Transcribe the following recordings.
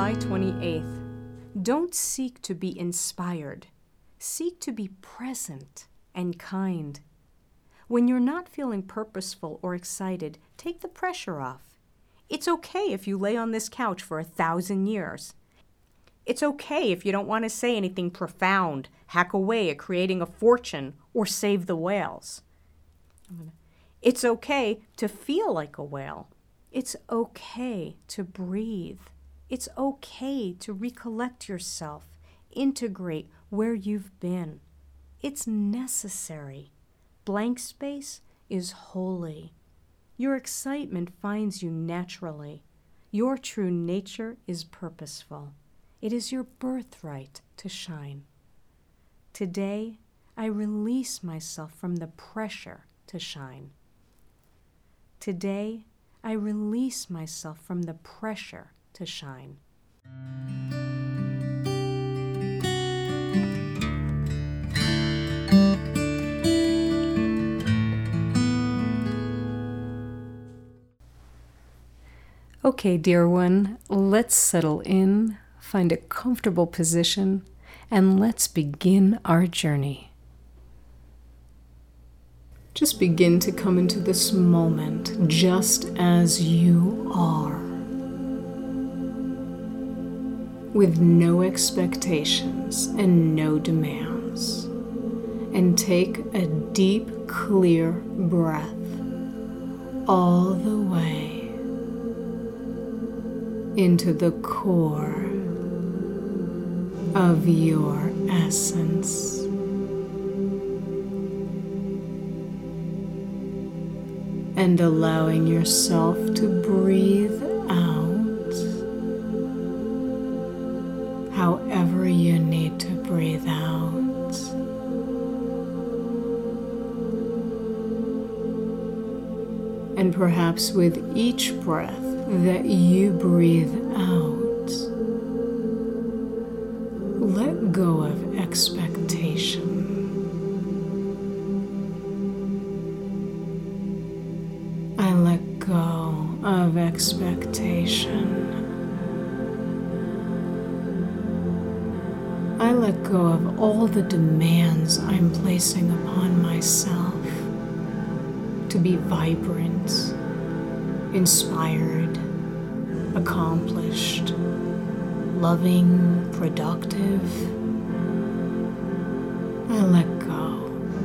July 28th. Don't seek to be inspired. Seek to be present and kind. When you're not feeling purposeful or excited, take the pressure off. It's okay if you lay on this couch for 1,000 years. It's okay if you don't want to say anything profound, hack away at creating a fortune, or save the whales. It's okay to feel like a whale. It's okay to breathe. It's okay to recollect yourself, integrate where you've been. It's necessary. Blank space is holy. Your excitement finds you naturally. Your true nature is purposeful. It is your birthright to shine. Today, I release myself from the pressure to shine. Today, I release myself from the pressure to shine. Okay, dear one, let's settle in, find a comfortable position, and let's begin our journey. Just begin to come into this moment just as you are, with no expectations and no demands. And take a deep, clear breath all the way into the core of your essence. And allowing yourself to breathe out however you need to breathe out. And perhaps with each breath that you breathe out, let go of expectation. I let go of expectation. I let go of all the demands I'm placing upon myself to be vibrant, inspired, accomplished, loving, productive. I let go.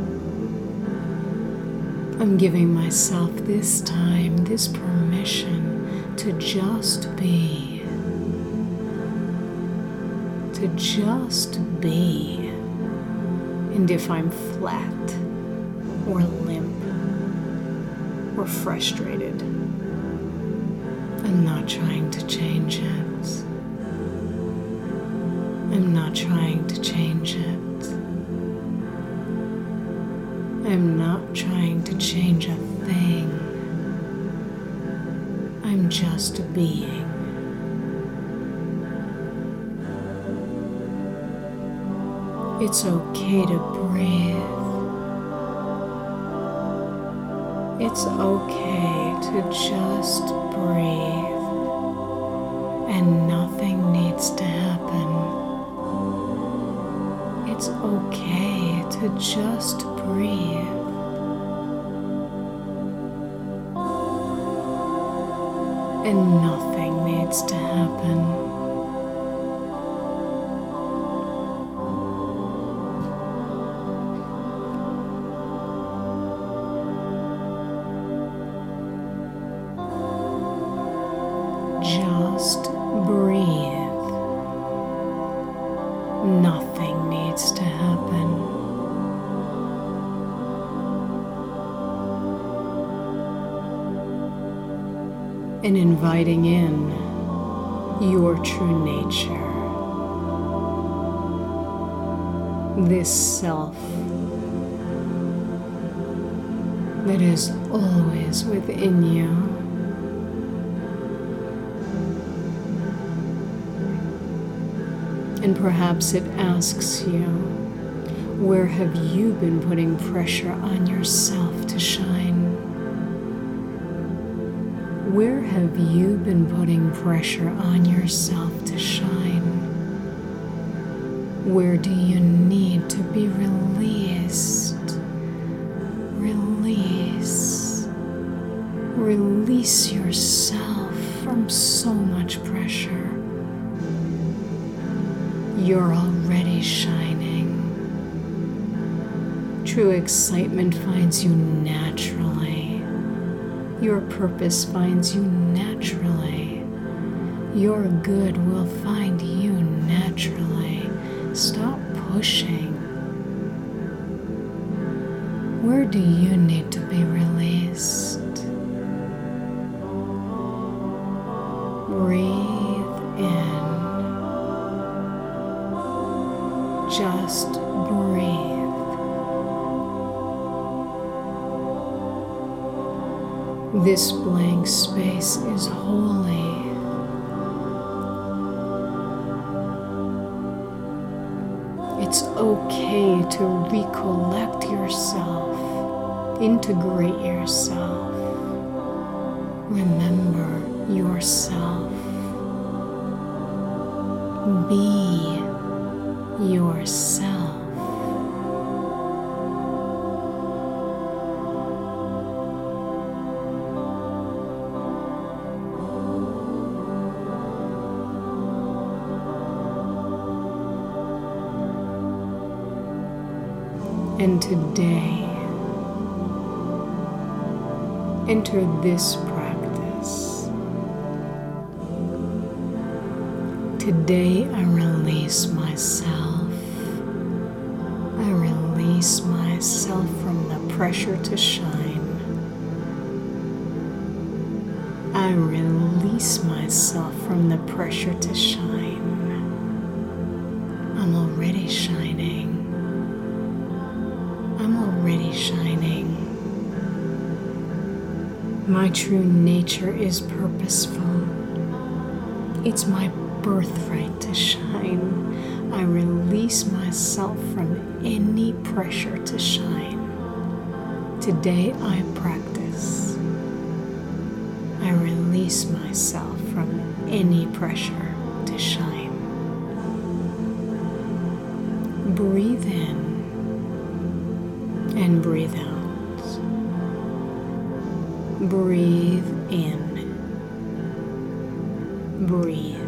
I'm giving myself this time, this permission to just be. To just be. And if I'm flat or limp or frustrated, I'm not trying to change it. I'm not trying to change it. I'm not trying to change a thing. I'm just being. It's okay to breathe. It's okay to just breathe. And nothing needs to happen. It's okay to just breathe. And nothing needs to happen. Just breathe. Nothing needs to happen. And inviting in your true nature, this self that is always within you. And perhaps it asks you, where have you been putting pressure on yourself to shine? Where have you been putting pressure on yourself to shine? Where do you need to be released? Release. Release yourself from so much pressure. You're already shining. True excitement finds you naturally. Your purpose finds you naturally. Your good will find you naturally. Stop pushing. Where do you need to be released? Breathe in. Just breathe. This blank space is holy. It's okay to recollect yourself, integrate yourself, remember yourself, be yourself. And today, enter this practice. Today I release myself. I release myself from the pressure to shine. I release myself from the pressure to shine. I'm already shining. I'm already shining. My true nature is purposeful. It's my birthright to shine. I release myself from any pressure to shine. Today I practice. I release myself from any pressure to shine. Breathe in and breathe out. Breathe in. Breathe